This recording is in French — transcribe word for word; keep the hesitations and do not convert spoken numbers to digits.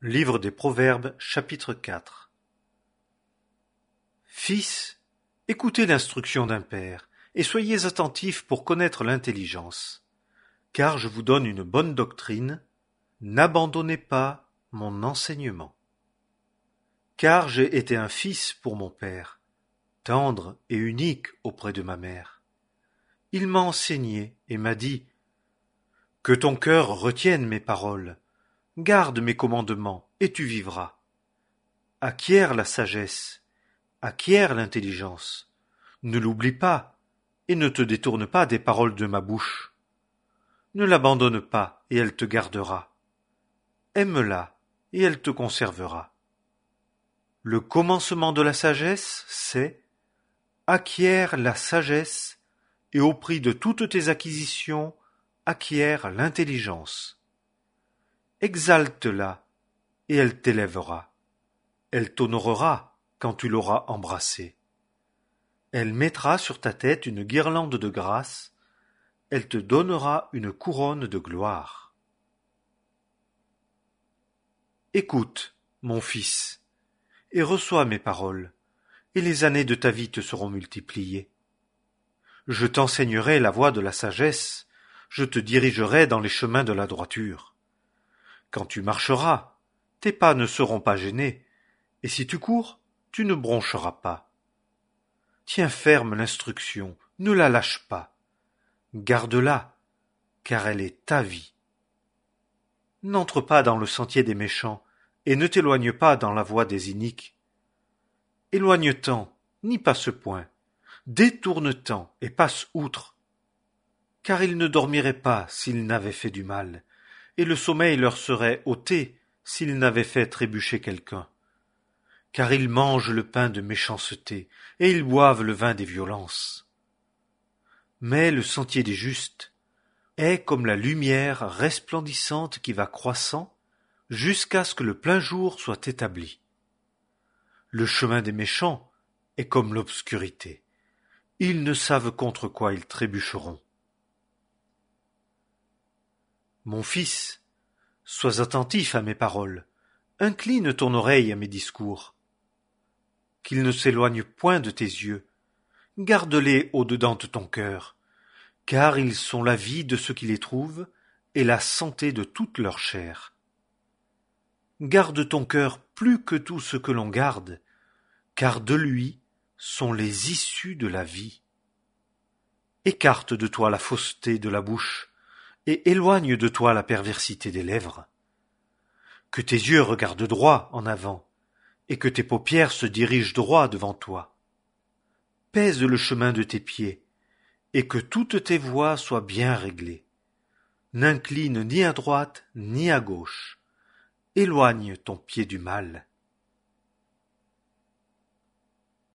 Livre des Proverbes, chapitre quatre. Fils, écoutez l'instruction d'un père, et soyez attentifs pour connaître l'intelligence. Car je vous donne une bonne doctrine, n'abandonnez pas mon enseignement. Car j'ai été un fils pour mon père, tendre et unique auprès de ma mère. Il m'a enseigné et m'a dit « Que ton cœur retienne mes paroles, garde mes commandements, et tu vivras. Acquiert la sagesse, acquiert l'intelligence. Ne l'oublie pas, et ne te détourne pas des paroles de ma bouche. Ne l'abandonne pas, et elle te gardera. Aime-la, et elle te conservera. Le commencement de la sagesse, c'est acquiert la sagesse, et au prix de toutes tes acquisitions, acquiert l'intelligence. Exalte-la, et elle t'élèvera. Elle t'honorera quand tu l'auras embrassée. Elle mettra sur ta tête une guirlande de grâce, elle te donnera une couronne de gloire. Écoute, mon fils, et reçois mes paroles, et les années de ta vie te seront multipliées. Je t'enseignerai la voie de la sagesse, je te dirigerai dans les chemins de la droiture. Quand tu marcheras, tes pas ne seront pas gênés, et si tu cours, tu ne broncheras pas. Tiens ferme l'instruction, ne la lâche pas. Garde-la, car elle est ta vie. N'entre pas dans le sentier des méchants, et ne t'éloigne pas dans la voie des iniques. Éloigne-t'en, n'y passe point. Détourne-t'en et passe outre. Car ils ne dormiraient pas s'ils n'avaient fait du mal, et le sommeil leur serait ôté s'ils n'avaient fait trébucher quelqu'un. Car ils mangent le pain de méchanceté, et ils boivent le vin des violences. Mais le sentier des justes est comme la lumière resplendissante qui va croissant jusqu'à ce que le plein jour soit établi. Le chemin des méchants est comme l'obscurité. Ils ne savent contre quoi ils trébucheront. Mon fils, sois attentif à mes paroles, incline ton oreille à mes discours. Qu'ils ne s'éloignent point de tes yeux, garde-les au-dedans de ton cœur, car ils sont la vie de ceux qui les trouvent et la santé de toute leur chair. Garde ton cœur plus que tout ce que l'on garde, car de lui sont les issues de la vie. Écarte de toi la fausseté de la bouche, et éloigne de toi la perversité des lèvres. Que tes yeux regardent droit en avant, et que tes paupières se dirigent droit devant toi. Pèse le chemin de tes pieds, et que toutes tes voies soient bien réglées. N'incline ni à droite ni à gauche. Éloigne ton pied du mal.